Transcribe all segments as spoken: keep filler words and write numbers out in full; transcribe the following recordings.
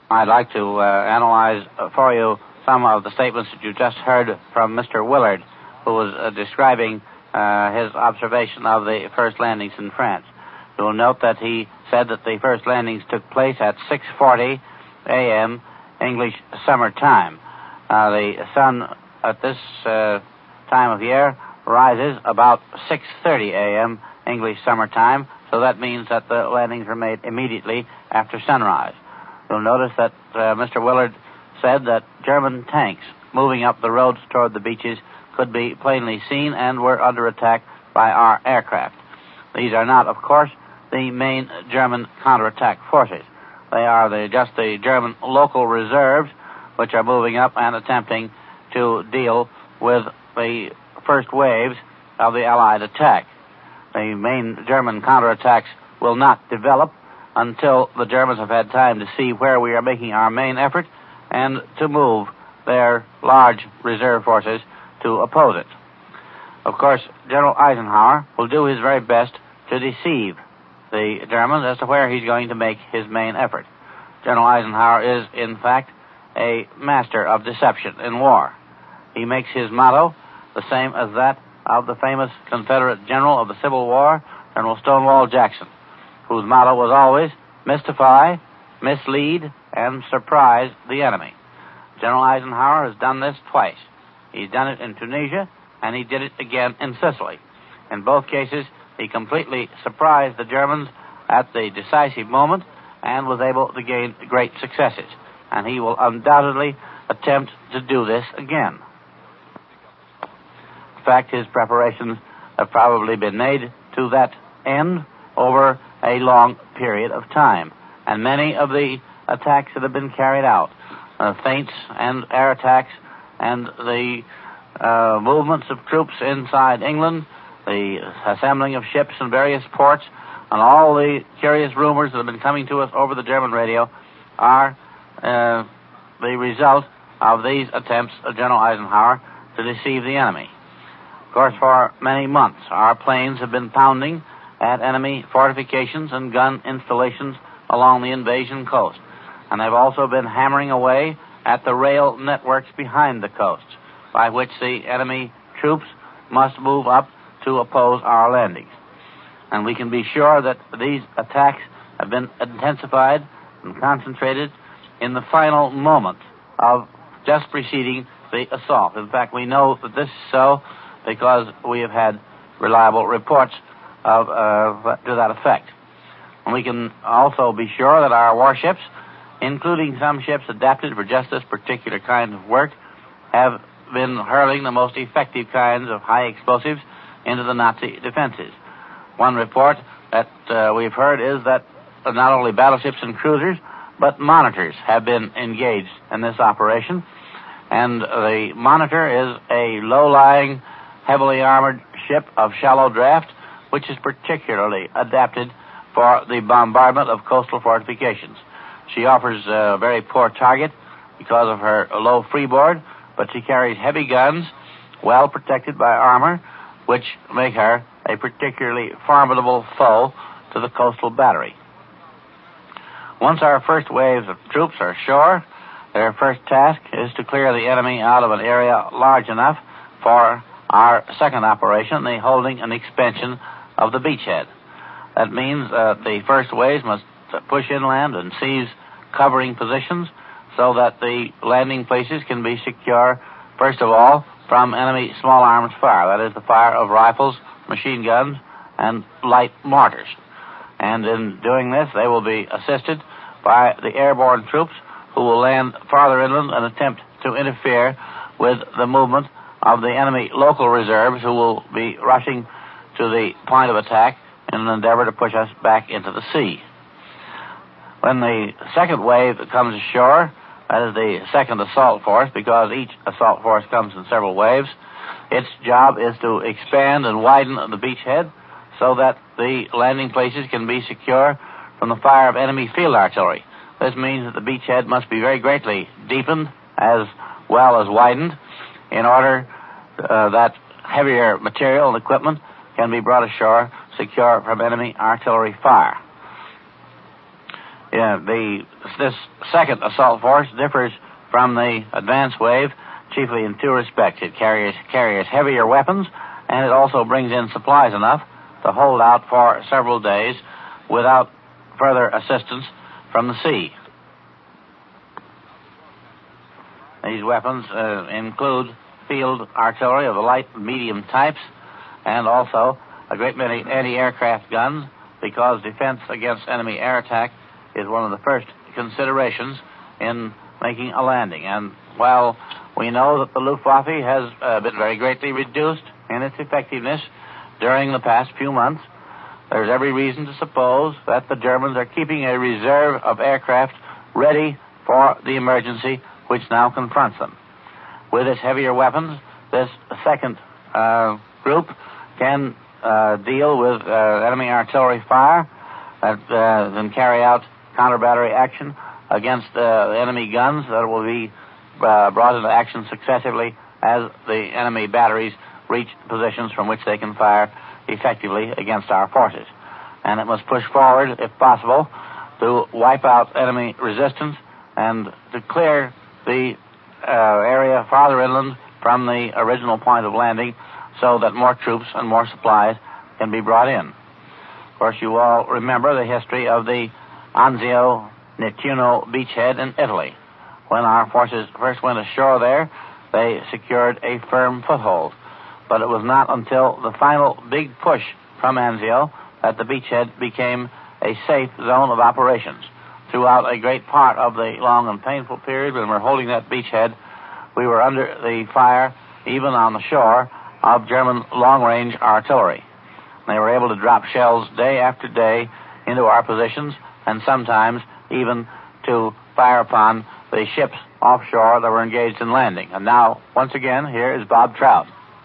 I'd like to uh, analyze for you some of the statements that you just heard from Mister Willard, who was uh, describing uh, his observation of the first landings in France. You will note that he said that the first landings took place at six forty a.m. English summer time. Uh, the sun at this uh, time of year rises about six thirty a.m. English summer time, so that means that the landings were made immediately after sunrise. You'll notice that uh, Mister Willard said that German tanks moving up the roads toward the beaches could be plainly seen and were under attack by our aircraft. These are not, of course, the main German counterattack forces. They are the, just the German local reserves, which are moving up and attempting to deal with the first waves of the Allied attack. The main German counterattacks will not develop until the Germans have had time to see where we are making our main effort and to move their large reserve forces to oppose it. Of course, General Eisenhower will do his very best to deceive the Germans as to where he's going to make his main effort. General Eisenhower is, in fact, a master of deception in war. He makes his motto the same as that of the famous Confederate general of the Civil War, General Stonewall Jackson, whose motto was always mystify, mislead, and surprise the enemy. General Eisenhower has done this twice. He's done it in Tunisia, and he did it again in Sicily. In both cases, he completely surprised the Germans at the decisive moment and was able to gain great successes. And he will undoubtedly attempt to do this again. In fact, his preparations have probably been made to that end over a long period of time. And many of the attacks that have been carried out, uh, feints and air attacks, and the uh, movements of troops inside England, the assembling of ships in various ports, and all the curious rumors that have been coming to us over the German radio are uh, the result of these attempts of General Eisenhower to deceive the enemy. Of course, for many months, our planes have been pounding at enemy fortifications and gun installations along the invasion coast. And they've also been hammering away at the rail networks behind the coasts, by which the enemy troops must move up to oppose our landings. And we can be sure that these attacks have been intensified and concentrated in the final moment of just preceding the assault. In fact, we know that this is so because we have had reliable reports of uh, to that effect. And we can also be sure that our warships, including some ships adapted for just this particular kind of work, have been hurling the most effective kinds of high explosives into the Nazi defenses. One report that uh, we've heard is that not only battleships and cruisers, but monitors have been engaged in this operation. And the Monitor is a low-lying, heavily armored ship of shallow draft, which is particularly adapted for the bombardment of coastal fortifications. She offers a very poor target because of her low freeboard, but she carries heavy guns, well protected by armor, which make her a particularly formidable foe to the coastal battery. Once our first waves of troops are ashore, their first task is to clear the enemy out of an area large enough for our second operation, the holding and expansion of the beachhead. That means uh, the first waves must push inland and seize covering positions so that the landing places can be secure, first of all, from enemy small arms fire, that is, the fire of rifles, machine guns, and light mortars. And in doing this, they will be assisted by the airborne troops who will land farther inland and attempt to interfere with the movement of the enemy local reserves who will be rushing to the point of attack in an endeavor to push us back into the sea. When the second wave comes ashore, that is the second assault force, because each assault force comes in several waves, its job is to expand and widen the beachhead so that the landing places can be secure from the fire of enemy field artillery. This means that the beachhead must be very greatly deepened as well as widened in order uh, that heavier material and equipment can be brought ashore secure from enemy artillery fire. yeah, the this second assault force differs from the advance wave chiefly in two respects. It carries carries heavier weapons, and it also brings in supplies enough to hold out for several days without further assistance from the sea. These weapons uh, include field artillery of the light and medium types, and also a great many anti-aircraft guns, because defense against enemy air attack is one of the first considerations in making a landing. And while we know that the Luftwaffe has uh, been very greatly reduced in its effectiveness during the past few months, there's every reason to suppose that the Germans are keeping a reserve of aircraft ready for the emergency which now confronts them. With its heavier weapons, this second uh, group can uh, deal with uh, enemy artillery fire that uh, can carry out counter-battery action against uh, enemy guns that will be uh, brought into action successively as the enemy batteries reach positions from which they can fire effectively against our forces. And it must push forward, if possible, to wipe out enemy resistance and to clear the uh, area farther inland from the original point of landing so that more troops and more supplies can be brought in. Of course, you all remember the history of the Anzio Nettuno beachhead in Italy. When our forces first went ashore there, they secured a firm foothold. But it was not until the final big push from Anzio that the beachhead became a safe zone of operations. Throughout a great part of the long and painful period when we were holding that beachhead, we were under the fire, even on the shore, of German long-range artillery. They were able to drop shells day after day into our positions, and sometimes even to fire upon the ships offshore that were engaged in landing. And now, once again, here is Bob Trout.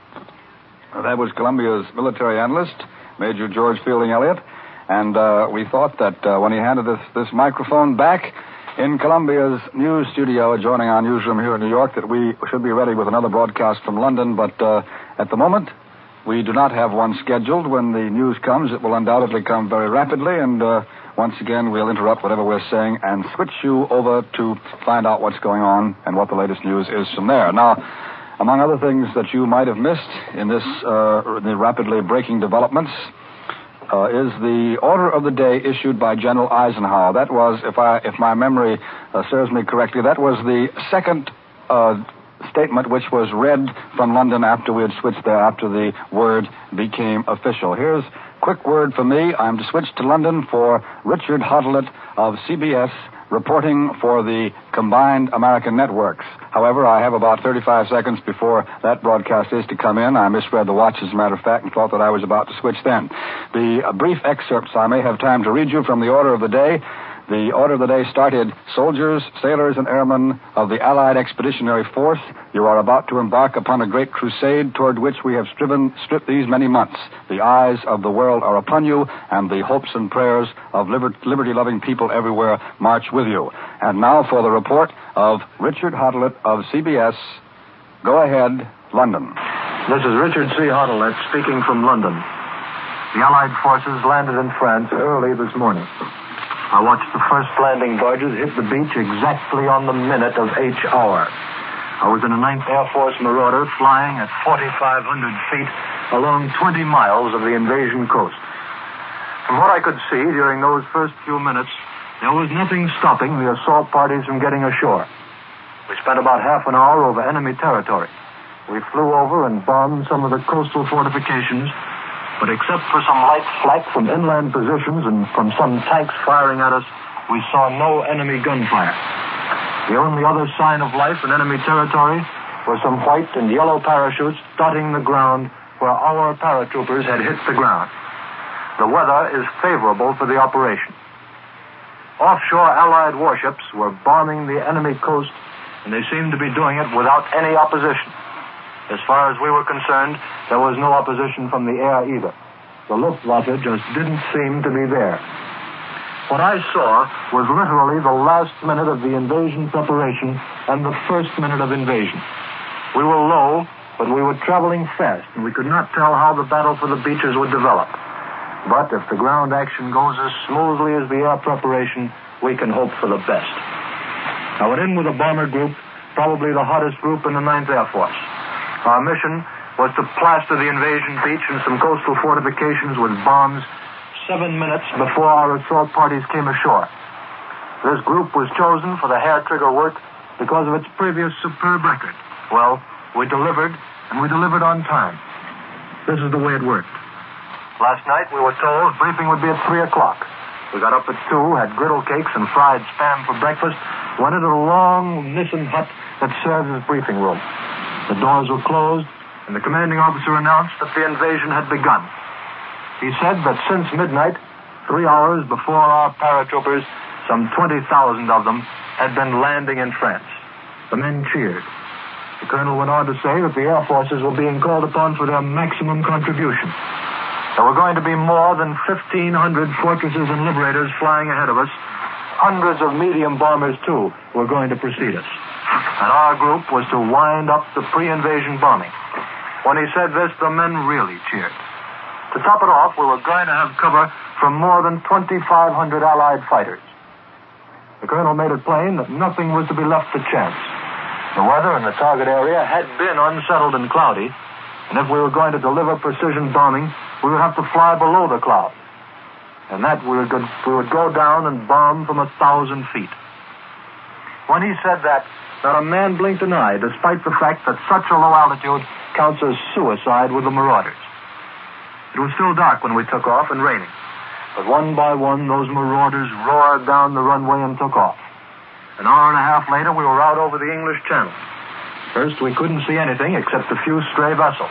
Well, that was Columbia's military analyst, Major George Fielding Elliott. And uh, we thought that uh, when he handed this, this microphone back in Columbia's news studio adjoining our newsroom here in New York, that we should be ready with another broadcast from London. But uh, at the moment, we do not have one scheduled. When the news comes, it will undoubtedly come very rapidly. And uh, once again, we'll interrupt whatever we're saying and switch you over to find out what's going on and what the latest news is from there. Now, among other things that you might have missed in this uh, the rapidly breaking developments, Uh, is the order of the day issued by General Eisenhower. That was, if I, if my memory uh, serves me correctly, that was the second uh, statement which was read from London after we had switched there, after the word became official. Here's a quick word for me. I'm to switch to London for Richard Hotelet of C B S, reporting for the combined American networks. However, I have about thirty-five seconds before that broadcast is to come in. I misread the watch, as a matter of fact, and thought that I was about to switch then. The uh, brief excerpts I may have time to read you from the order of the day. The order of the day started, soldiers, sailors, and airmen of the Allied Expeditionary Force, you are about to embark upon a great crusade toward which we have striven stripped these many months. The eyes of the world are upon you, and the hopes and prayers of liber- liberty-loving people everywhere march with you. And now for the report of Richard Hotelet of C B S. Go ahead, London. This is Richard C. Hotelet speaking from London. The Allied forces landed in France early this morning. I watched the first landing barges hit the beach exactly on the minute of H hour. I was in a ninth Air Force Marauder flying at forty-five hundred feet along twenty miles of the invasion coast. From what I could see during those first few minutes, there was nothing stopping the assault parties from getting ashore. We spent about half an hour over enemy territory. We flew over and bombed some of the coastal fortifications, but except for some light flak from inland positions and from some tanks firing at us, we saw no enemy gunfire. The only other sign of life in enemy territory were some white and yellow parachutes dotting the ground where our paratroopers had hit the ground. The weather is favorable for the operation. Offshore Allied warships were bombing the enemy coast, and they seemed to be doing it without any opposition. As far as we were concerned, there was no opposition from the air either. The Luftwaffe just didn't seem to be there. What I saw was literally the last minute of the invasion preparation and the first minute of invasion. We were low, but we were traveling fast, and we could not tell how the battle for the beaches would develop. But if the ground action goes as smoothly as the air preparation, we can hope for the best. I went in with a bomber group, probably the hottest group in the Ninth Air Force. Our mission was to plaster the invasion beach and some coastal fortifications with bombs seven minutes before our assault parties came ashore. This group was chosen for the hair-trigger work because of its previous superb record. Well, we delivered, and we delivered on time. This is the way it worked. Last night, we were told briefing would be at three o'clock. We got up at two, had griddle cakes and fried spam for breakfast, went into a long Nissen hut that served as briefing room. The doors were closed, and the commanding officer announced that the invasion had begun. He said that since midnight, three hours before our paratroopers, some twenty thousand of them had been landing in France. The men cheered. The colonel went on to say that the air forces were being called upon for their maximum contribution. There were going to be more than fifteen hundred fortresses and liberators flying ahead of us. Hundreds of medium bombers, too, were going to precede us. And our group was to wind up the pre-invasion bombing. When he said this, the men really cheered. To top it off, we were going to have cover from more than twenty-five hundred Allied fighters. The colonel made it plain that nothing was to be left to chance. The weather in the target area had been unsettled and cloudy, and if we were going to deliver precision bombing, we would have to fly below the clouds. And that we would, go, we would go down and bomb from a thousand feet. When he said that, not a man blinked an eye, despite the fact that such a low altitude counts as suicide with the marauders. It was still dark when we took off and raining. But one by one, those marauders roared down the runway and took off. An hour and a half later, we were out over the English Channel. First, we couldn't see anything except a few stray vessels.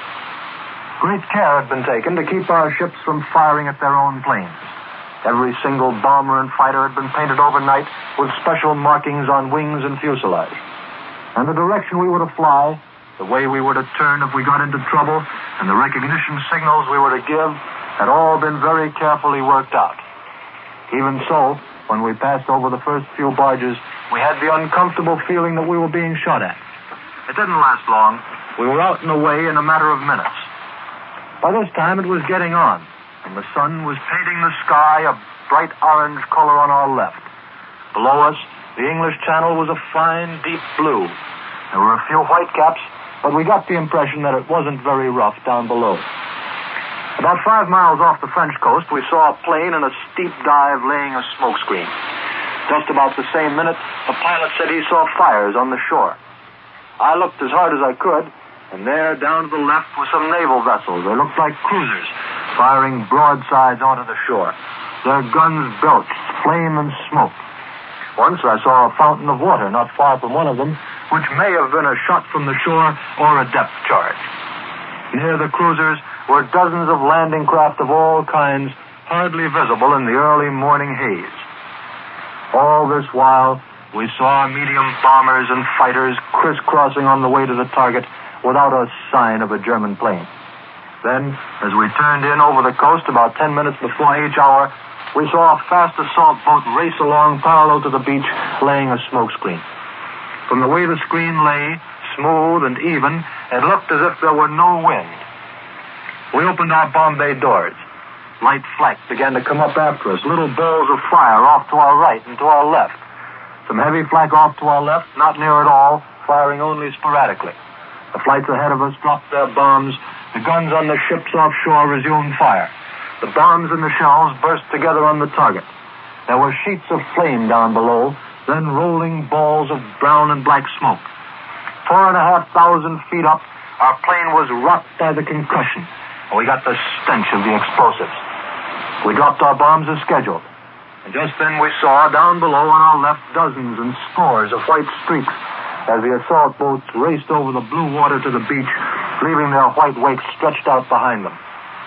Great care had been taken to keep our ships from firing at their own planes. Every single bomber and fighter had been painted overnight with special markings on wings and fuselage. And the direction we were to fly, the way we were to turn if we got into trouble, and the recognition signals we were to give had all been very carefully worked out. Even so, when we passed over the first few barges, we had the uncomfortable feeling that we were being shot at. It didn't last long. We were out and away in a matter of minutes. By this time, it was getting on, and the sun was painting the sky a bright orange color on our left. Below us, the English Channel was a fine, deep blue. There were a few whitecaps, but we got the impression that it wasn't very rough down below. About five miles off the French coast, we saw a plane in a steep dive laying a smoke screen. Just about the same minute, the pilot said he saw fires on the shore. I looked as hard as I could, and there, down to the left, were some naval vessels. They looked like cruisers, firing broadsides onto the shore. Their guns belched flame and smoke. Once I saw a fountain of water not far from one of them, which may have been a shot from the shore or a depth charge. Near the cruisers were dozens of landing craft of all kinds, hardly visible in the early morning haze. All this while, we saw medium bombers and fighters crisscrossing on the way to the target without a sign of a German plane. Then, as we turned in over the coast about ten minutes before each hour, we saw a fast assault boat race along parallel to the beach, laying a smoke screen. From the way the screen lay, smooth and even, it looked as if there were no wind. We opened our bomb bay doors. Light flak began to come up after us, little balls of fire off to our right and to our left. Some heavy flak off to our left, not near at all, firing only sporadically. The flights ahead of us dropped their bombs. The guns on the ships offshore resumed fire. The bombs and the shells burst together on the target. There were sheets of flame down below, then rolling balls of brown and black smoke. Four and a half thousand feet up, our plane was rocked by the concussion, and we got the stench of the explosives. We dropped our bombs as scheduled. And just then we saw, down below on our left, dozens and scores of white streaks as the assault boats raced over the blue water to the beach, leaving their white wakes stretched out behind them.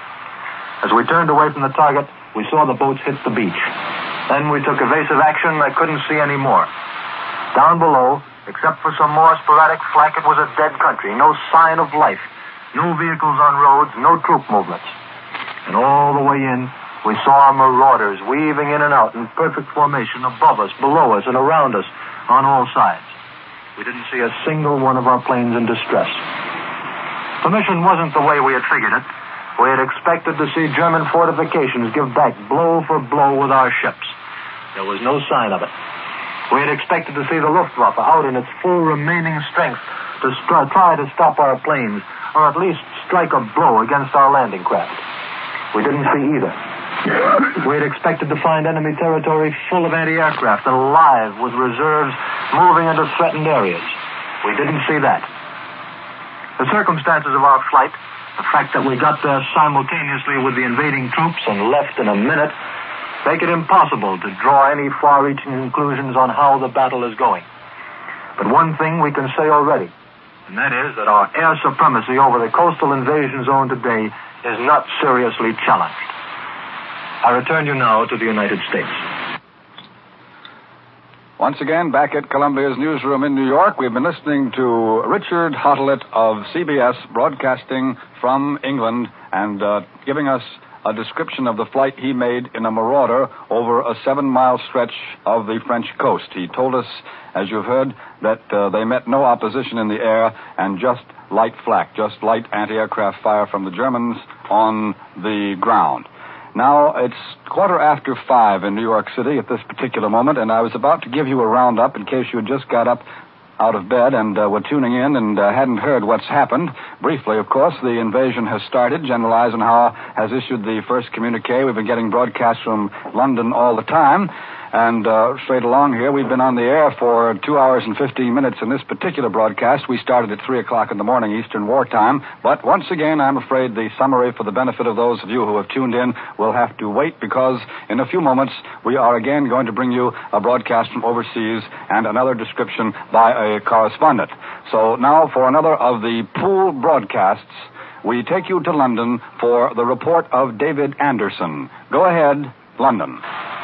As we turned away from the target, we saw the boats hit the beach. Then we took evasive action. I couldn't see any more. Down below, except for some more sporadic flak, it was a dead country. No sign of life. No vehicles on roads, no troop movements. And all the way in, we saw our marauders weaving in and out in perfect formation above us, below us, and around us on all sides. We didn't see a single one of our planes in distress. The mission wasn't the way we had figured it. We had expected to see German fortifications give back blow for blow with our ships. There was no sign of it. We had expected to see the Luftwaffe out in its full remaining strength to st- try to stop our planes, or at least strike a blow against our landing craft. We didn't see either. We had expected to find enemy territory full of anti-aircraft and alive with reserves moving into threatened areas. We didn't see that. The circumstances of our flight, the fact that we got there simultaneously with the invading troops and left in a minute, make it impossible to draw any far-reaching conclusions on how the battle is going. But one thing we can say already, and that is that our air supremacy over the coastal invasion zone today is not seriously challenged. I return you now to the United States. Once again, back at Columbia's newsroom in New York, we've been listening to Richard Hottelet of C B S broadcasting from England and uh, giving us a description of the flight he made in a Marauder over a seven-mile stretch of the French coast. He told us, as you've heard, that uh, they met no opposition in the air and just light flak, just light anti-aircraft fire from the Germans on the ground. Now, it's quarter after five in New York City at this particular moment, and I was about to give you a roundup in case you had just got up out of bed and uh, were tuning in and uh, hadn't heard what's happened. Briefly, of course, the invasion has started. General Eisenhower has issued the first communique. We've been getting broadcasts from London all the time. And uh, straight along here, we've been on the air for two hours and fifteen minutes in this particular broadcast. We started at three o'clock in the morning Eastern Wartime. But once again, I'm afraid the summary for the benefit of those of you who have tuned in will have to wait because in a few moments, we are again going to bring you a broadcast from overseas and another description by a correspondent. So now for another of the pool broadcasts, we take you to London for the report of David Anderson. Go ahead, London.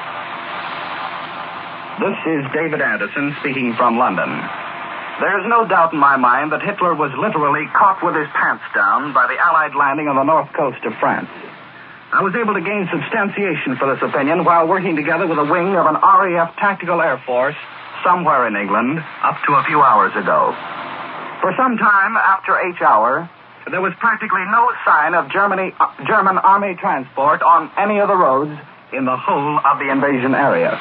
This is David Anderson speaking from London. There is no doubt in my mind that Hitler was literally caught with his pants down by the Allied landing on the north coast of France. I was able to gain substantiation for this opinion while working together with a wing of an R A F Tactical Air Force somewhere in England up to a few hours ago. For some time after H hour, there was practically no sign of Germany, uh, German Army transport on any of the roads in the whole of the invasion area.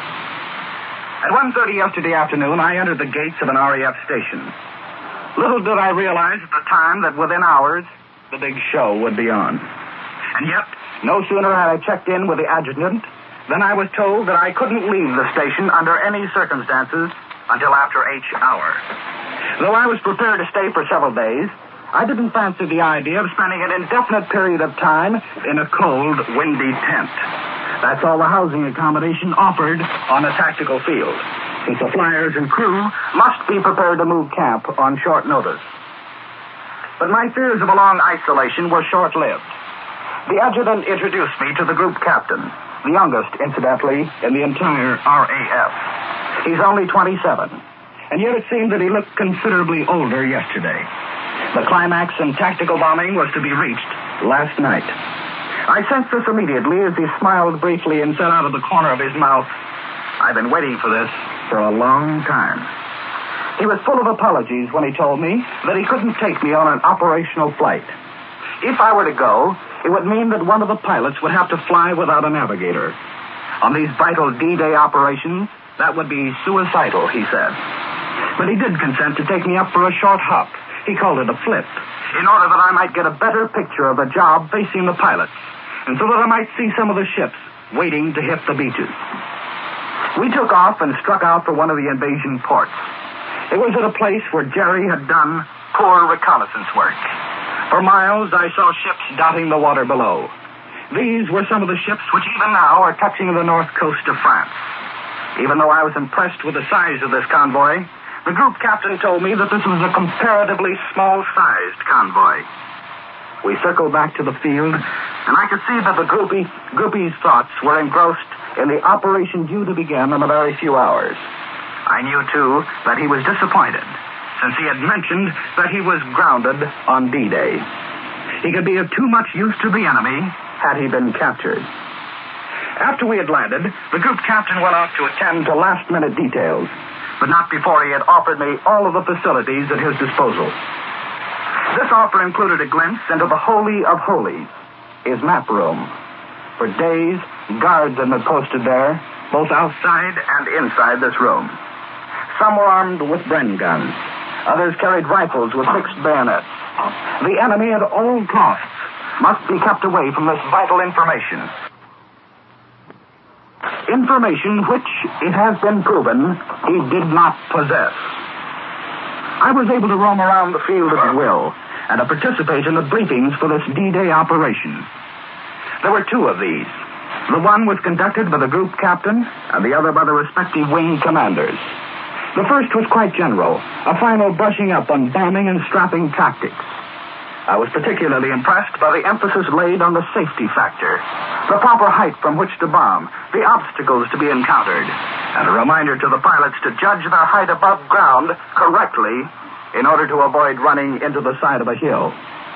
At one thirty yesterday afternoon, I entered the gates of an R A F station. Little did I realize at the time that within hours, the big show would be on. And yet, no sooner had I checked in with the adjutant than I was told that I couldn't leave the station under any circumstances until after H hour. Though I was prepared to stay for several days, I didn't fancy the idea of spending an indefinite period of time in a cold, windy tent. That's all the housing accommodation offered on a tactical field, since the flyers and crew must be prepared to move camp on short notice. But my fears of a long isolation were short-lived. The adjutant introduced me to the group captain, the youngest, incidentally, in the entire R A F. He's only twenty-seven, and yet it seemed that he looked considerably older yesterday. The climax in tactical bombing was to be reached last night. I sensed this immediately as he smiled briefly and said out of the corner of his mouth, "I've been waiting for this for a long time." He was full of apologies when he told me that he couldn't take me on an operational flight. If I were to go, it would mean that one of the pilots would have to fly without a navigator. On these vital D-Day operations, that would be suicidal, he said. But he did consent to take me up for a short hop. He called it a flip, in order that I might get a better picture of the job facing the pilots, and so that I might see some of the ships waiting to hit the beaches. We took off and struck out for one of the invasion ports. It was at a place where Jerry had done poor reconnaissance work. For miles, I saw ships dotting the water below. These were some of the ships which even now are touching the north coast of France. Even though I was impressed with the size of this convoy, the group captain told me that this was a comparatively small-sized convoy. We circled back to the field, and I could see that the groupie, groupie's thoughts were engrossed in the operation due to begin in a very few hours. I knew, too, that he was disappointed, since he had mentioned that he was grounded on D-Day. He could be of too much use to the enemy had he been captured. After we had landed, the group captain went out to attend to last-minute details, but not before he had offered me all of the facilities at his disposal. This offer included a glimpse into the Holy of Holies, his map room. For days, guards had been posted there, both outside and inside this room. Some were armed with Bren guns. Others carried rifles with fixed bayonets. The enemy at all costs must be kept away from this vital information. Information which, it has been proven, he did not possess. I was able to roam around the field at will and to participate in the briefings for this D-Day operation. There were two of these. The one was conducted by the group captain and the other by the respective wing commanders. The first was quite general, a final brushing up on bombing and strapping tactics. I was particularly impressed by the emphasis laid on the safety factor, the proper height from which to bomb, the obstacles to be encountered, and a reminder to the pilots to judge their height above ground correctly in order to avoid running into the side of a hill.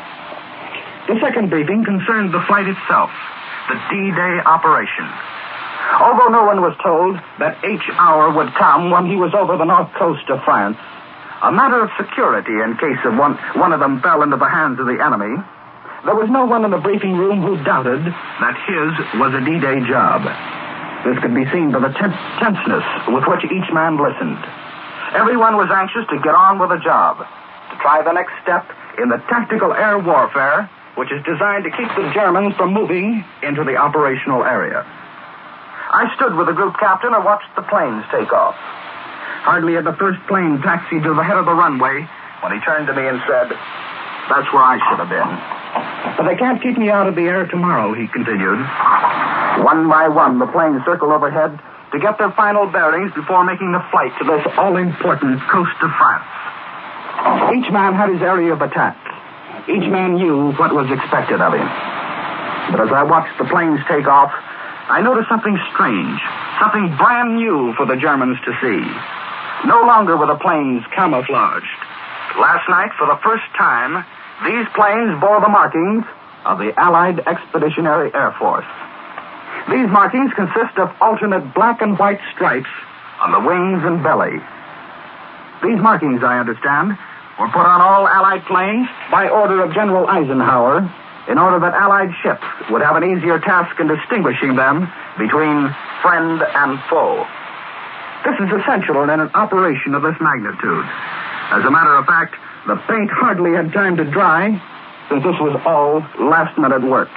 The second briefing concerned the flight itself, the D-Day operation. Although no one was told that H hour would come when he was over the north coast of France, a matter of security in case of one, one of them fell into the hands of the enemy, there was no one in the briefing room who doubted that his was a D-Day job. This could be seen by the tense, tenseness with which each man listened. Everyone was anxious to get on with the job, to try the next step in the tactical air warfare, which is designed to keep the Germans from moving into the operational area. I stood with the group captain and watched the planes take off. Hardly had the first plane taxied to the head of the runway when he turned to me and said, "That's where I should have been. But they can't keep me out of the air tomorrow," he continued. One by one, the planes circled overhead to get their final bearings before making the flight to this all-important coast of France. Each man had his area of attack. Each man knew what was expected of him. But as I watched the planes take off, I noticed something strange, something brand new for the Germans to see. No longer were the planes camouflaged. Last night, for the first time, these planes bore the markings of the Allied Expeditionary Air Force. These markings consist of alternate black and white stripes on the wings and belly. These markings, I understand, were put on all Allied planes by order of General Eisenhower in order that Allied ships would have an easier task in distinguishing them between friend and foe. This is essential in an operation of this magnitude. As a matter of fact, the paint hardly had time to dry, since this was all last-minute work.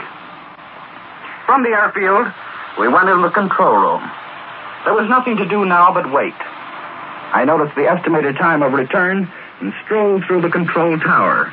From the airfield, we went into the control room. There was nothing to do now but wait. I noticed the estimated time of return and strolled through the control tower.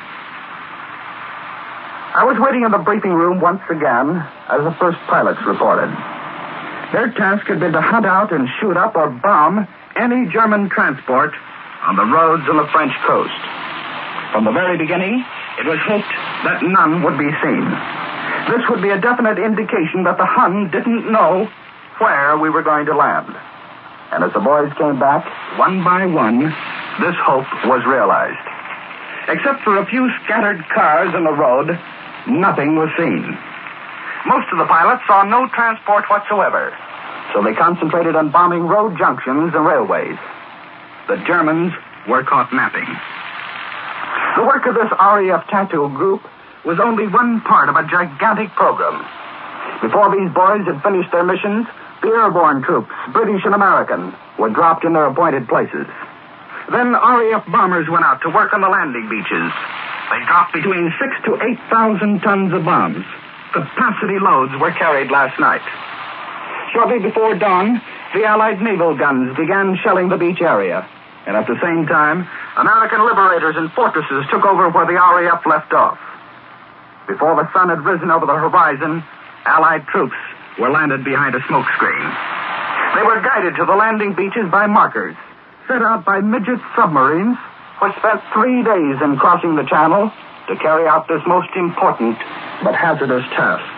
I was waiting in the briefing room once again as the first pilots reported. Their task had been to hunt out and shoot up or bomb any German transport on the roads on the French coast. From the very beginning, it was hoped that none would be seen. This would be a definite indication that the Hun didn't know where we were going to land. And as the boys came back, one by one, this hope was realized. Except for a few scattered cars on the road, nothing was seen. Most of the pilots saw no transport whatsoever, so they concentrated on bombing road junctions and railways. The Germans were caught napping. The work of this R A F tactical group was only one part of a gigantic program. Before these boys had finished their missions, the airborne troops, British and American, were dropped in their appointed places. Then R A F bombers went out to work on the landing beaches. They dropped between six to eight thousand tons of bombs. Capacity loads were carried last night. Shortly before dawn, the Allied naval guns began shelling the beach area. And at the same time, American liberators and fortresses took over where the R A F left off. Before the sun had risen over the horizon, Allied troops were landed behind a smoke screen. They were guided to the landing beaches by markers, set out by midget submarines, which spent three days in crossing the channel to carry out this most important but hazardous task.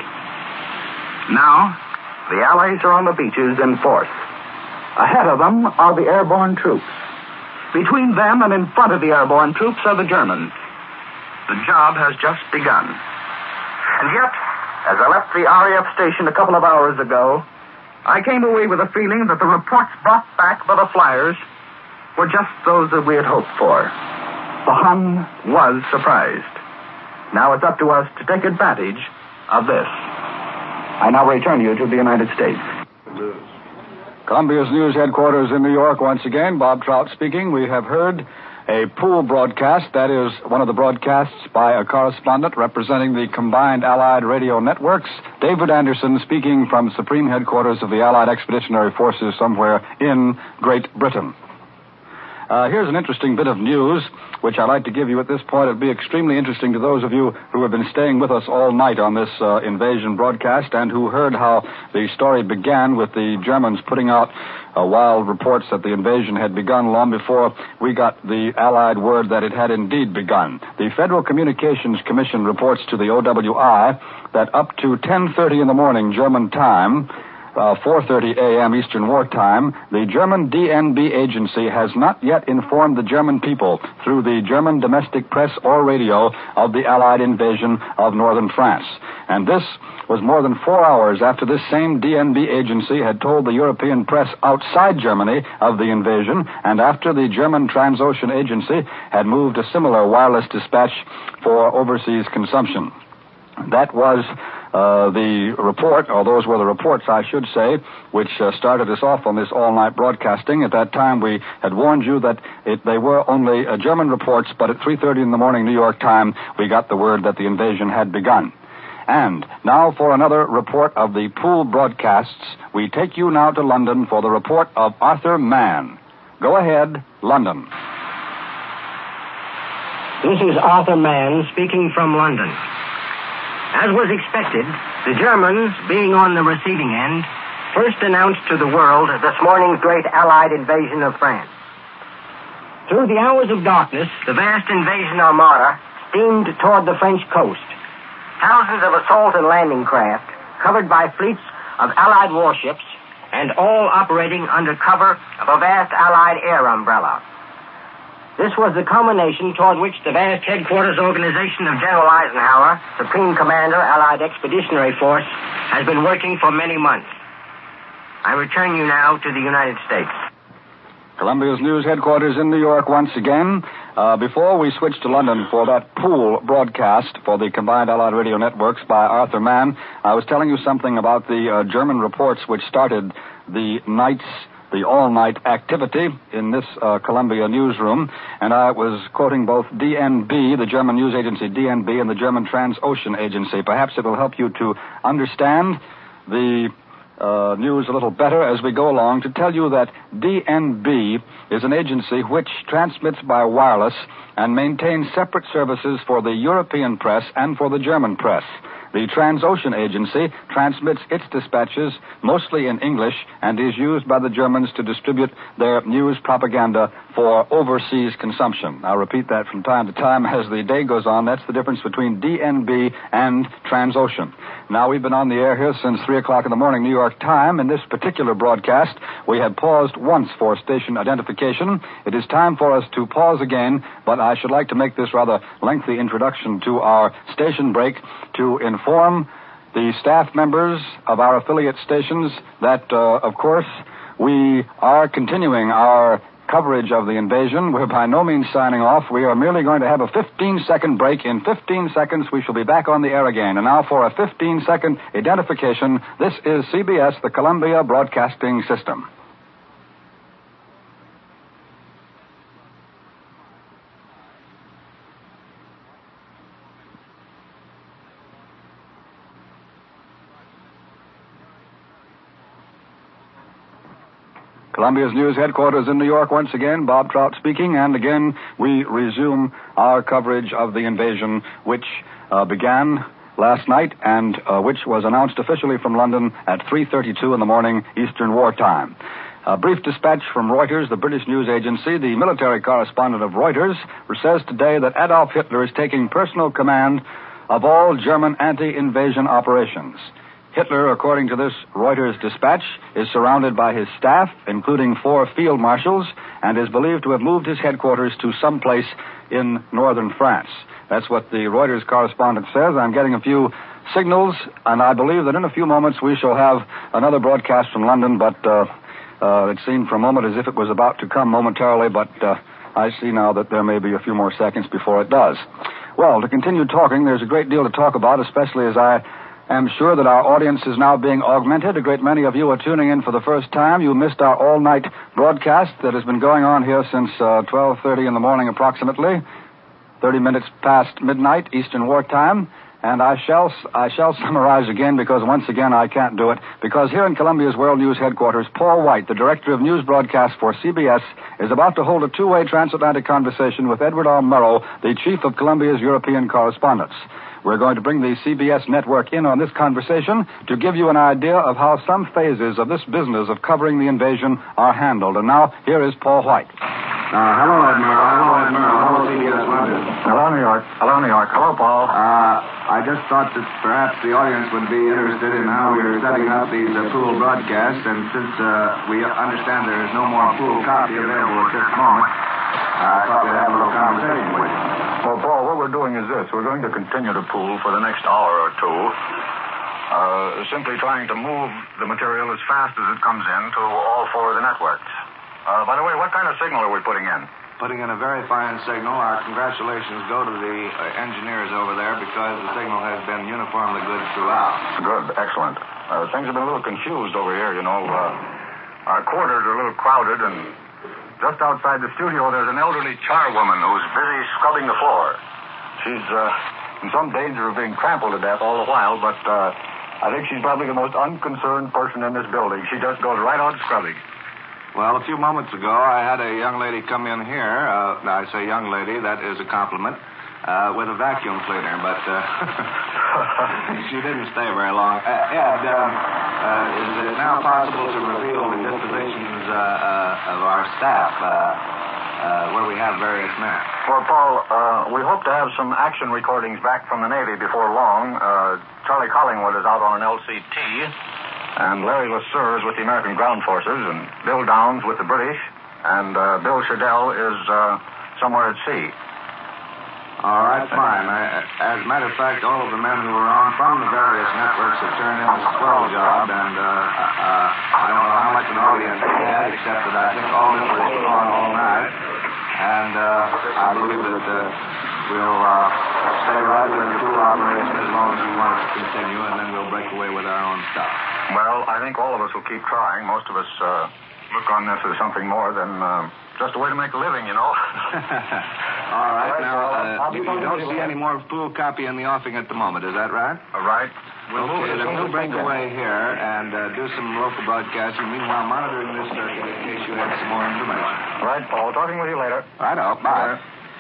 Now, the Allies are on the beaches in force. Ahead of them are the airborne troops. Between them and in front of the airborne troops are the Germans. The job has just begun. And yet, as I left the R A F station a couple of hours ago, I came away with a feeling that the reports brought back by the flyers were just those that we had hoped for. The Hun was surprised. Now it's up to us to take advantage of this. I now return you to the United States. Columbia's News Headquarters in New York once again. Bob Trout speaking. We have heard a pool broadcast. That is one of the broadcasts by a correspondent representing the combined Allied radio networks. David Anderson speaking from Supreme Headquarters of the Allied Expeditionary Forces somewhere in Great Britain. Uh, here's an interesting bit of news, which I'd like to give you at this point. It'll be extremely interesting to those of you who have been staying with us all night on this uh, invasion broadcast and who heard how the story began with the Germans putting out uh, wild reports that the invasion had begun long before we got the Allied word that it had indeed begun. The Federal Communications Commission reports to the O W I that up to ten thirty in the morning German time, Uh, four thirty a.m. Eastern War Time, the German D N B agency has not yet informed the German people through the German domestic press or radio of the Allied invasion of northern France. And this was more than four hours after this same D N B agency had told the European press outside Germany of the invasion, and after the German Transocean Agency had moved a similar wireless dispatch for overseas consumption. That was uh, the report, or those were the reports, I should say, which uh, started us off on this all-night broadcasting. At that time, we had warned you that it, they were only uh, German reports, but at three thirty in the morning New York time, we got the word that the invasion had begun. And now for another report of the pool broadcasts, we take you now to London for the report of Arthur Mann. Go ahead, London. This is Arthur Mann speaking from London. As was expected, the Germans, being on the receiving end, first announced to the world this morning's great Allied invasion of France. Through the hours of darkness, the vast invasion armada steamed toward the French coast. Thousands of assault and landing craft, covered by fleets of Allied warships, and all operating under cover of a vast Allied air umbrella. This was the culmination toward which the vast headquarters organization of General Eisenhower, Supreme Commander, Allied Expeditionary Force, has been working for many months. I return you now to the United States. Columbia's News Headquarters in New York once again. Uh, before we switch to London for that pool broadcast for the combined Allied radio networks by Arthur Mann, I was telling you something about the uh, German reports which started the night's the all-night activity in this uh, Columbia newsroom, and I was quoting both D N B, the German news agency D N B, and the German Transocean Agency. Perhaps it will help you to understand the uh, news a little better as we go along, to tell you that D N B is an agency which transmits by wireless and maintains separate services for the European press and for the German press. The Transocean Agency transmits its dispatches mostly in English and is used by the Germans to distribute their news propaganda for overseas consumption. I'll repeat that from time to time as the day goes on. That's the difference between D N B and Transocean. Now, we've been on the air here since three o'clock in the morning New York time. In this particular broadcast, we have paused once for station identification. It is time for us to pause again, but I should like to make this rather lengthy introduction to our station break to inform the staff members of our affiliate stations that, uh, of course, we are continuing our coverage of the invasion. We're by no means signing off. We are merely going to have a fifteen-second break. In fifteen seconds, we shall be back on the air again. And now for a fifteen-second identification, this is C B S, the Columbia Broadcasting System. Columbia's News Headquarters in New York once again. Bob Trout speaking, and again we resume our coverage of the invasion, which uh, began last night and uh, which was announced officially from London at three thirty-two in the morning Eastern War Time. A brief dispatch from Reuters, the British news agency. The military correspondent of Reuters says today that Adolf Hitler is taking personal command of all German anti-invasion operations. Hitler, according to this Reuters dispatch, is surrounded by his staff, including four field marshals, and is believed to have moved his headquarters to some place in northern France. That's what the Reuters correspondent says. I'm getting a few signals, and I believe that in a few moments we shall have another broadcast from London, but uh, uh, it seemed for a moment as if it was about to come momentarily, but uh, I see now that there may be a few more seconds before it does. Well, to continue talking, there's a great deal to talk about, especially as I am sure that our audience is now being augmented. A great many of you are tuning in for the first time. You missed our all-night broadcast that has been going on here since uh, twelve thirty in the morning approximately, thirty minutes past midnight Eastern Wartime. And I shall I shall summarize again because once again I can't do it. Because here in Columbia's World News headquarters, Paul White, the director of news broadcasts for C B S, is about to hold a two-way transatlantic conversation with Edward R. Murrow, the chief of Columbia's European correspondents. We're going to bring the C B S network in on this conversation to give you an idea of how some phases of this business of covering the invasion are handled. And now, here is Paul White. Uh, hello, Admiral. Hello, Admiral. Hello, C B S London. Hello, New York. Hello, New York. Hello, Paul. Uh, I just thought that perhaps the audience would be interested in how we're setting up these uh, pool broadcasts, and since uh, we understand there is no more pool copy available at this moment, uh, I thought we'd have a little conversation with you. Well, Paul, what we're doing is this. We're going to continue to pool for the next hour or two, uh, simply trying to move the material as fast as it comes in to all four of the networks. Uh, by the way, what kind of signal are we putting in? Putting in a very fine signal. Our congratulations go to the uh, engineers over there because the signal has been uniformly good throughout. Good, excellent. Uh, things have been a little confused over here, you know. Uh, our quarters are a little crowded, and just outside the studio there's an elderly charwoman who's busy scrubbing the floor. She's uh, in some danger of being trampled to death all the while, but uh, I think she's probably the most unconcerned person in this building. She just goes right on scrubbing. Well, a few moments ago, I had a young lady come in here. Uh, I say young lady, that is a compliment, uh, with a vacuum cleaner, but uh, she didn't stay very long. Uh, Ed, uh, uh, is it now possible to reveal the dispositions uh, uh, of our staff, uh, uh, where we have various men? Well, Paul, uh, we hope to have some action recordings back from the Navy before long. Uh, Charlie Collingwood is out on an L C T. And Larry LeSueur is with the American Ground Forces, and Bill Downs with the British, and uh, Bill Shadell is uh, somewhere at sea. All right, fine. I, as a matter of fact, all of the men who were on from the various networks have turned in a swell job, and uh, uh, I don't know how much of an audience we had, except that I think all networks were on all night. And uh, I believe that uh, we'll uh, stay right with the pool operation as long as you want us to continue, and then we'll break away with our own stuff. Well, I think all of us will keep trying. Most of us uh, look on this as something more than uh, just a way to make a living, you know. All right. Now, uh, you, you don't see any more pool copy in the offing at the moment, is that right? All right. We'll okay, then we'll break away here and uh, do some local broadcasting. Meanwhile, monitoring this circuit in case you have some more information. All right, Paul. Talking with you later. Righto. Bye.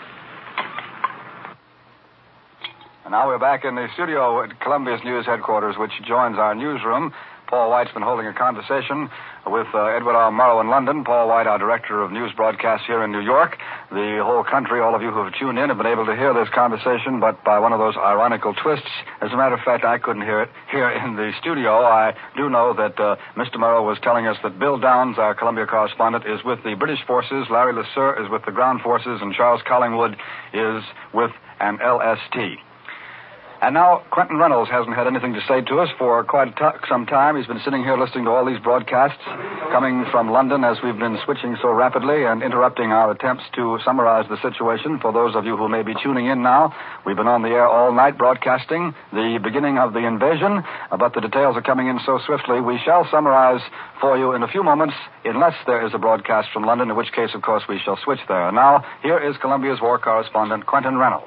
And now we're back in the studio at Columbia's News headquarters, which joins our newsroom. Paul White's been holding a conversation with uh, Edward R. Murrow in London. Paul White, our director of news broadcasts here in New York. The whole country, all of you who have tuned in, have been able to hear this conversation, but by one of those ironical twists. As a matter of fact, I couldn't hear it here in the studio. I do know that uh, Mister Murrow was telling us that Bill Downs, our Columbia correspondent, is with the British forces, Larry LeSueur is with the ground forces, and Charles Collingwood is with an L S T. And now, Quentin Reynolds hasn't had anything to say to us for quite t- some time. He's been sitting here listening to all these broadcasts coming from London as we've been switching so rapidly and interrupting our attempts to summarize the situation. For those of you who may be tuning in now, we've been on the air all night broadcasting the beginning of the invasion, but the details are coming in so swiftly. We shall summarize for you in a few moments, unless there is a broadcast from London, in which case, of course, we shall switch there. Now, here is Columbia's war correspondent, Quentin Reynolds.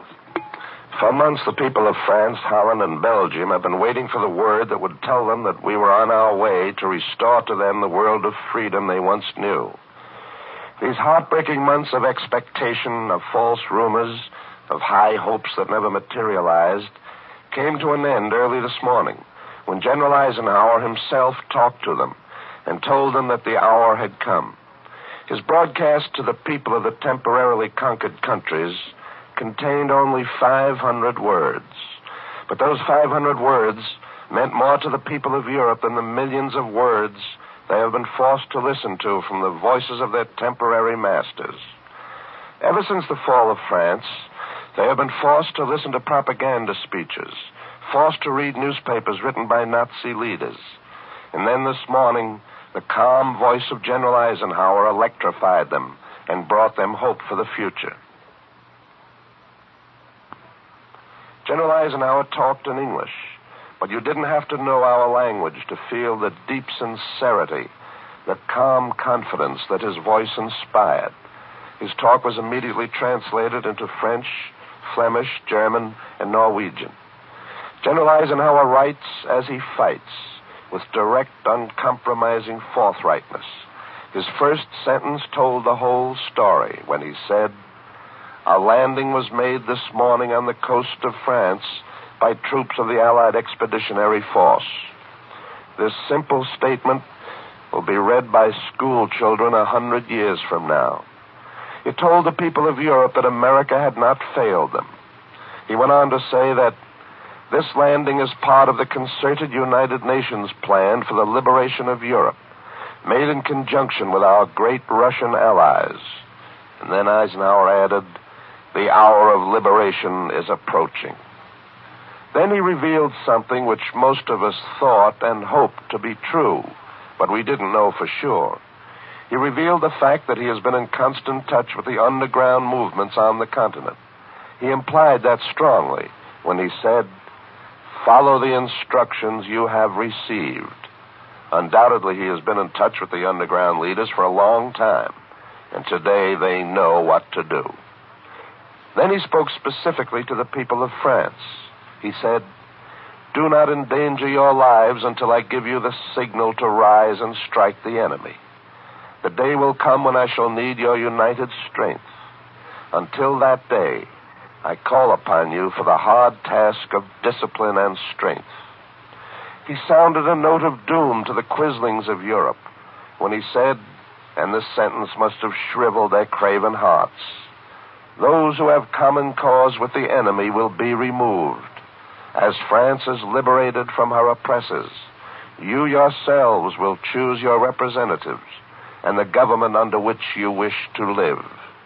For months, the people of France, Holland, and Belgium have been waiting for the word that would tell them that we were on our way to restore to them the world of freedom they once knew. These heartbreaking months of expectation, of false rumors, of high hopes that never materialized, came to an end early this morning when General Eisenhower himself talked to them and told them that the hour had come. His broadcast to the people of the temporarily conquered countries contained only five hundred words. But those five hundred words meant more to the people of Europe than the millions of words they have been forced to listen to from the voices of their temporary masters. Ever since the fall of France, they have been forced to listen to propaganda speeches, forced to read newspapers written by Nazi leaders. And then this morning, the calm voice of General Eisenhower electrified them and brought them hope for the future. General Eisenhower talked in English, But you didn't have to know our language to feel the deep sincerity, the calm confidence that his voice inspired. His talk was immediately translated into French, Flemish, German, and Norwegian. General Eisenhower writes as he fights, with direct, uncompromising forthrightness. His first sentence told the whole story when he said, "A landing was made this morning on the coast of France by troops of the Allied Expeditionary Force." This simple statement will be read by school children a hundred years from now. It told the people of Europe that America had not failed them. He went on to say that this landing is part of the concerted United Nations plan for the liberation of Europe, made in conjunction with our great Russian allies. And then Eisenhower added, "The hour of liberation is approaching." Then he revealed something which most of us thought and hoped to be true, but we didn't know for sure. He revealed the fact that he has been in constant touch with the underground movements on the continent. He implied that strongly when he said, "Follow the instructions you have received." Undoubtedly, he has been in touch with the underground leaders for a long time, and today they know what to do. Then he spoke specifically to the people of France. He said, "Do not endanger your lives until I give you the signal to rise and strike the enemy. The day will come when I shall need your united strength. Until that day, I call upon you for the hard task of discipline and strength." He sounded a note of doom to the quislings of Europe when he said, and this sentence must have shriveled their craven hearts, "Those who have common cause with the enemy will be removed. As France is liberated from her oppressors, you yourselves will choose your representatives and the government under which you wish to live."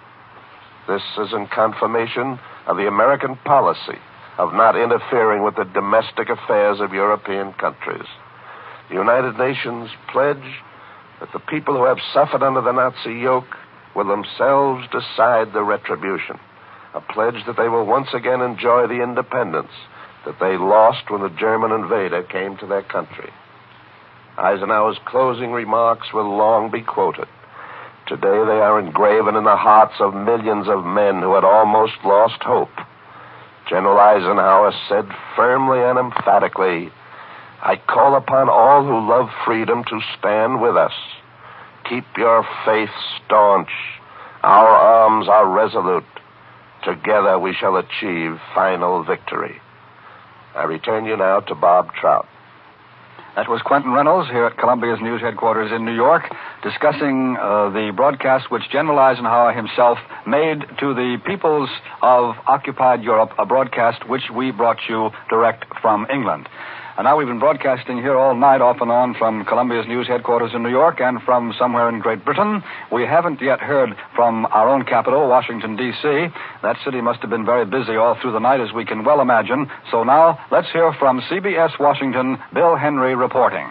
This is in confirmation of the American policy of not interfering with the domestic affairs of European countries. The United Nations pledge that the people who have suffered under the Nazi yoke will themselves decide the retribution, a pledge that they will once again enjoy the independence that they lost when the German invader came to their country. Eisenhower's closing remarks will long be quoted. Today they are engraven in the hearts of millions of men who had almost lost hope. General Eisenhower said firmly and emphatically, "I call upon all who love freedom to stand with us. Keep your faith staunch. Our arms are resolute. Together we shall achieve final victory." I return you now to Bob Trout. That was Quentin Reynolds here at Columbia's news headquarters in New York, discussing uh, the broadcast which General Eisenhower himself made to the peoples of occupied Europe, a broadcast which we brought you direct from England. And now we've been broadcasting here all night off and on from Columbia's news headquarters in New York and from somewhere in Great Britain. We haven't yet heard from our own capital, Washington, D C That city must have been very busy all through the night, as we can well imagine. So now, let's hear from C B S Washington, Bill Henry reporting.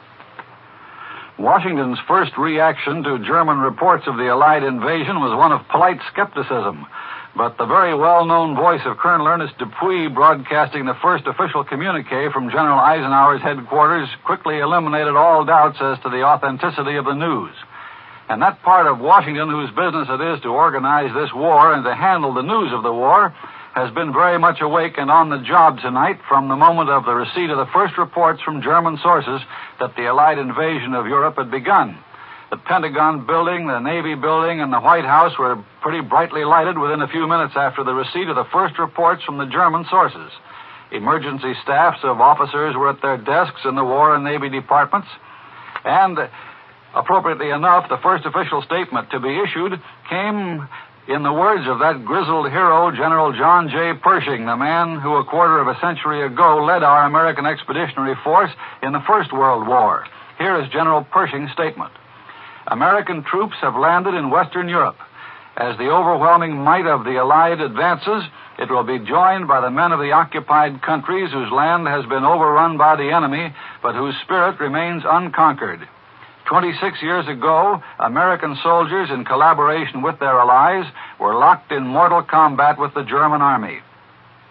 Washington's first reaction to German reports of the Allied invasion was one of polite skepticism. But the very well-known voice of Colonel Ernest Dupuy, broadcasting the first official communique from General Eisenhower's headquarters, quickly eliminated all doubts as to the authenticity of the news. And that part of Washington whose business it is to organize this war and to handle the news of the war has been very much awake and on the job tonight from the moment of the receipt of the first reports from German sources that the Allied invasion of Europe had begun. The Pentagon building, the Navy building, and the White House were pretty brightly lighted within a few minutes after the receipt of the first reports from the German sources. Emergency staffs of officers were at their desks in the War and Navy departments, and appropriately enough, the first official statement to be issued came in the words of that grizzled hero, General John J. Pershing, the man who a quarter of a century ago led our American Expeditionary Force in the First World War. Here is General Pershing's statement. American troops have landed in Western Europe. As the overwhelming might of the Allied advances, it will be joined by the men of the occupied countries whose land has been overrun by the enemy, but whose spirit remains unconquered. Twenty-six years ago, American soldiers, in collaboration with their allies, were locked in mortal combat with the German army.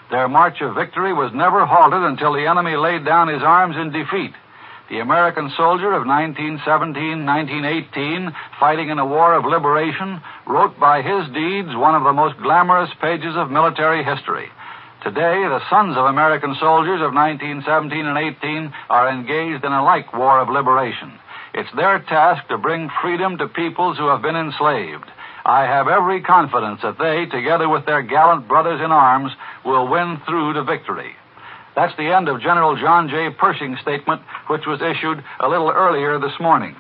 Their march of victory was never halted until the enemy laid down his arms in defeat. The American soldier of nineteen seventeen, nineteen eighteen, fighting in a war of liberation, wrote by his deeds one of the most glamorous pages of military history. Today, the sons of American soldiers of nineteen seventeen and eighteen are engaged in a like war of liberation. It's their task to bring freedom to peoples who have been enslaved. I have every confidence that they, together with their gallant brothers in arms, will win through to victory. That's the end of General John J. Pershing's statement, which was issued a little earlier this morning.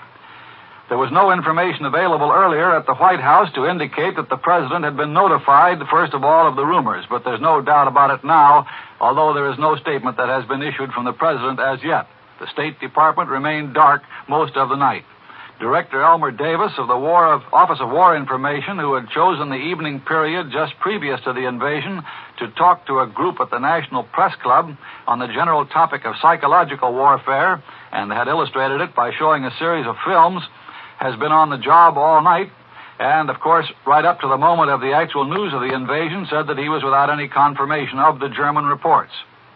There was no information available earlier at the White House to indicate that the president had been notified, first of all, of the rumors, but there's no doubt about it now, although there is no statement that has been issued from the president as yet. The State Department remained dark most of the night. Director Elmer Davis of the War of, Office of War Information, who had chosen the evening period just previous to the invasion to talk to a group at the National Press Club on the general topic of psychological warfare, and had illustrated it by showing a series of films, has been on the job all night, and, of course, right up to the moment of the actual news of the invasion, said that he was without any confirmation of the German reports.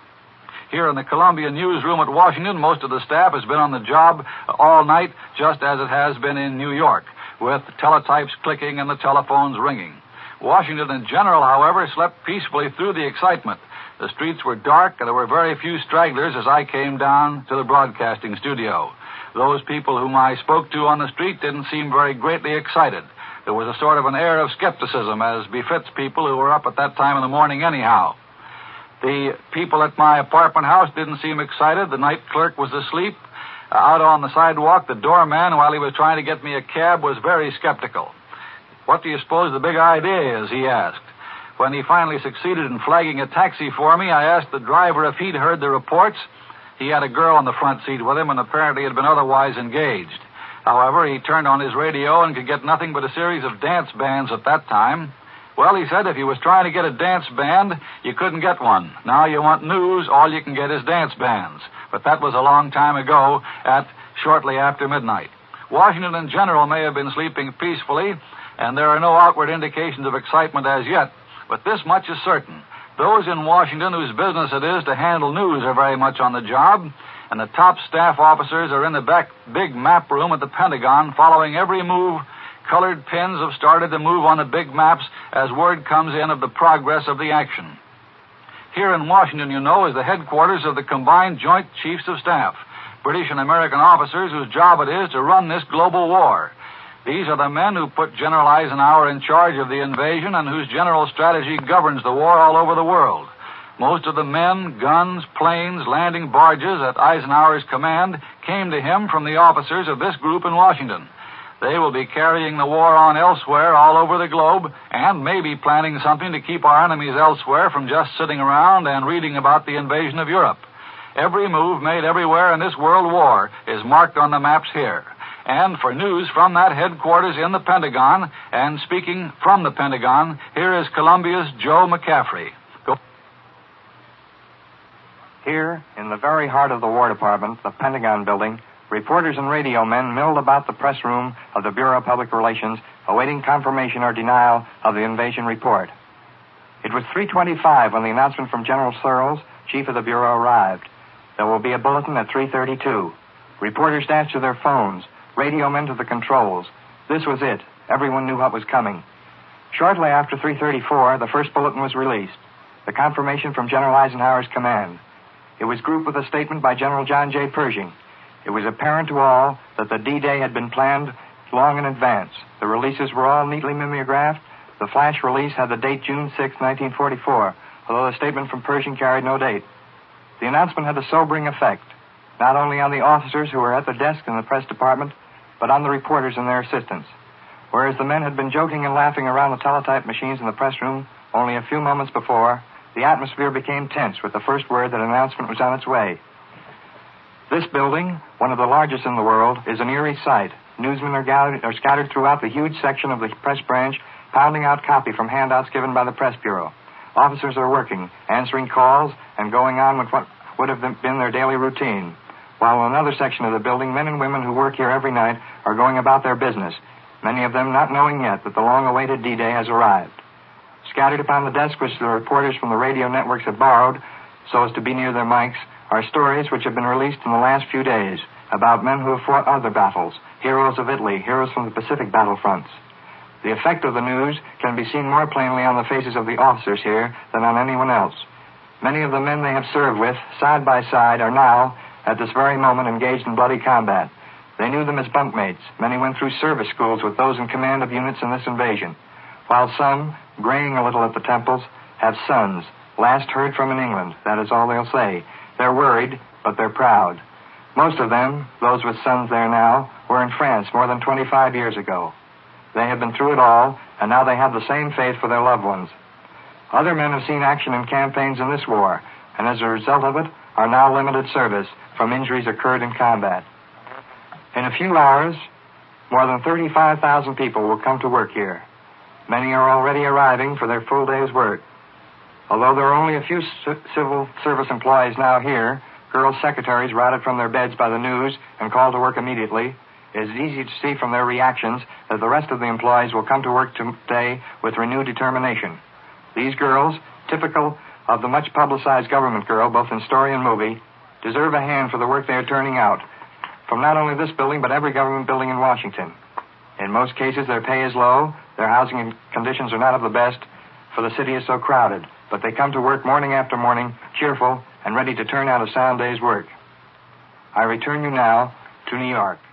Here in the Columbia newsroom at Washington, most of the staff has been on the job all night, just as it has been in New York, with teletypes clicking and the telephones ringing. Washington in general, however, slept peacefully through the excitement. The streets were dark, and there were very few stragglers as I came down to the broadcasting studio. Those people whom I spoke to on the street didn't seem very greatly excited. There was a sort of an air of skepticism, as befits people who were up at that time in the morning anyhow. The people at my apartment house didn't seem excited. The night clerk was asleep. Uh, out on the sidewalk, the doorman, while he was trying to get me a cab, was very skeptical. "What do you suppose the big idea is?" he asked. When he finally succeeded in flagging a taxi for me, I asked the driver if he'd heard the reports. He had a girl in the front seat with him and apparently had been otherwise engaged. However, he turned on his radio and could get nothing but a series of dance bands at that time. Well, he said if he was trying to get a dance band, you couldn't get one. Now you want news, all you can get is dance bands. But that was a long time ago, at shortly after midnight. Washington in general may have been sleeping peacefully, and there are no outward indications of excitement as yet. But this much is certain. Those in Washington whose business it is to handle news are very much on the job, and the top staff officers are in the back big map room at the Pentagon following every move. Colored pins have started to move on the big maps as word comes in of the progress of the action. Here in Washington, you know, is the headquarters of the Combined Joint Chiefs of Staff, British and American officers whose job it is to run this global war. These are the men who put General Eisenhower in charge of the invasion and whose general strategy governs the war all over the world. Most of the men, guns, planes, landing barges at Eisenhower's command came to him from the officers of this group in Washington. They will be carrying the war on elsewhere all over the globe and maybe planning something to keep our enemies elsewhere from just sitting around and reading about the invasion of Europe. Every move made everywhere in this world war is marked on the maps here. And for news from that headquarters in the Pentagon, and speaking from the Pentagon, here is Columbia's Joe McCaffrey. Go. Here, in the very heart of the War Department, the Pentagon building, reporters and radio men milled about the press room of the Bureau of Public Relations, awaiting confirmation or denial of the invasion report. It was three twenty-five when the announcement from General Searles, chief of the Bureau, arrived. There will be a bulletin at three thirty-two. Reporters danced to their phones, radio men to the controls. This was it. Everyone knew what was coming. Shortly after three thirty-four, the first bulletin was released, the confirmation from General Eisenhower's command. It was grouped with a statement by General John J. Pershing. It was apparent to all that the D-Day had been planned long in advance. The releases were all neatly mimeographed. The flash release had the date June sixth, nineteen forty-four, although the statement from Pershing carried no date. The announcement had a sobering effect, not only on the officers who were at the desk in the press department, but on the reporters and their assistants. Whereas the men had been joking and laughing around the teletype machines in the press room only a few moments before, the atmosphere became tense with the first word that an announcement was on its way. This building, one of the largest in the world, is an eerie sight. Newsmen are, gathered, are scattered throughout the huge section of the press branch, pounding out copy from handouts given by the Press Bureau. Officers are working, answering calls, and going on with what would have been their daily routine. While in another section of the building, men and women who work here every night are going about their business, many of them not knowing yet that the long-awaited D-Day has arrived. Scattered upon the desk which the reporters from the radio networks have borrowed, so as to be near their mics, are stories which have been released in the last few days about men who have fought other battles, heroes of Italy, heroes from the Pacific battlefronts. The effect of the news can be seen more plainly on the faces of the officers here than on anyone else. Many of the men they have served with, side by side, are now, at this very moment, engaged in bloody combat. They knew them as bunkmates. Many went through service schools with those in command of units in this invasion, while some, graying a little at the temples, have sons, last heard from in England. That is all they'll say. They're worried, but they're proud. Most of them, those with sons there now, were in France more than twenty-five years ago. They have been through it all, and now they have the same faith for their loved ones. Other men have seen action in campaigns in this war, and as a result of it, are now limited service from injuries occurred in combat. In a few hours, more than thirty-five thousand people will come to work here. Many are already arriving for their full day's work. Although there are only a few c- civil service employees now here, girl secretaries routed from their beds by the news and called to work immediately, it is easy to see from their reactions that the rest of the employees will come to work today with renewed determination. These girls, typical of the much publicized government girl, both in story and movie, deserve a hand for the work they are turning out from not only this building but every government building in Washington. In most cases, their pay is low, their housing conditions are not of the best, for the city is so crowded, but they come to work morning after morning, cheerful and ready to turn out a sound day's work. I return you now to New York.